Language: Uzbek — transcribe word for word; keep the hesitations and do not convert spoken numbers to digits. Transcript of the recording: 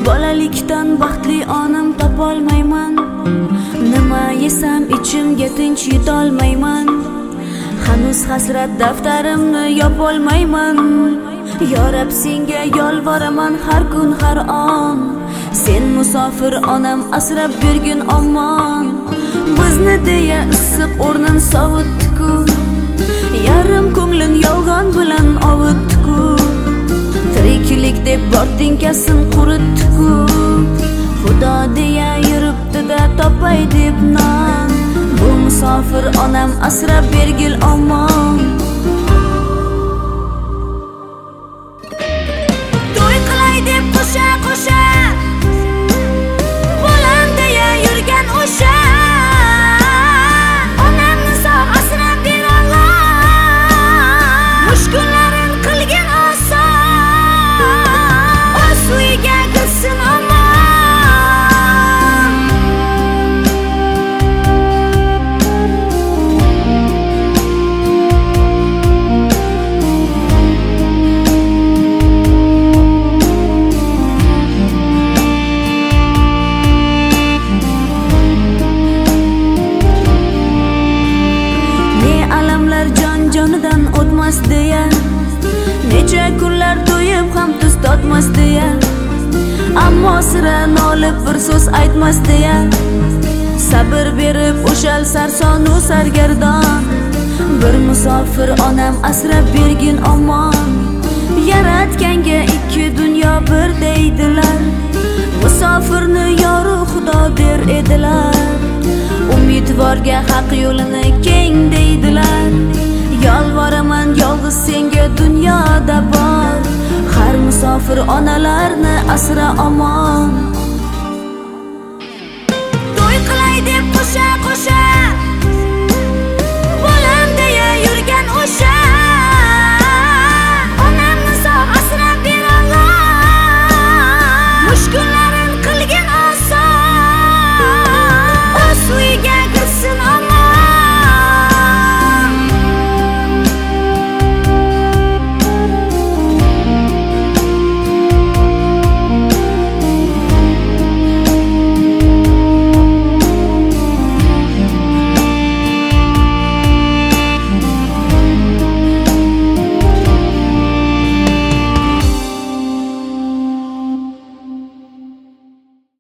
Bolalikdan baxtli onim topolmayman. Nima yesam ichimga tinch yutolmayman. Hanuz hasrat daftarimni yopolmayman. Ya Rab, senga yolvoraman har kun har on. Sen musofir onam, asrab bergin omon. Bizni deya issiq o'rnin sovutdi-ku, yarim ko'nglim yolg'on bilan ovutdi-ku. Tiriklik deb bor tinkasin quritdi-ku. Xudo deya yuribdi-da topay deb non. Bu musofir onam, asrab bergil omon. To'y qilay deb qo'sha qo'sha bo'lam deya yurgan o'sha onamni sog' asrab ber Alloh. Mushkullarin qilgin oson, o'z uyiga kirsin omon. Jonidan o'tmas deya, necha kunlar to'yib ham tuz totmas deya, ammo sira nolib bir so'z aytmas deya, sabr berib o'shal sarsonu sargardon. Bir musofir onam, asrab bergin omon. Yaratganga ikki dunyo bir deydilar, musofirni yoru xudo der edilar. Umidvorga haq yo'lini keng deydilar. Yolvoraman yolg'iz senga dunyoda bor. Har musofir onalarni asra omon.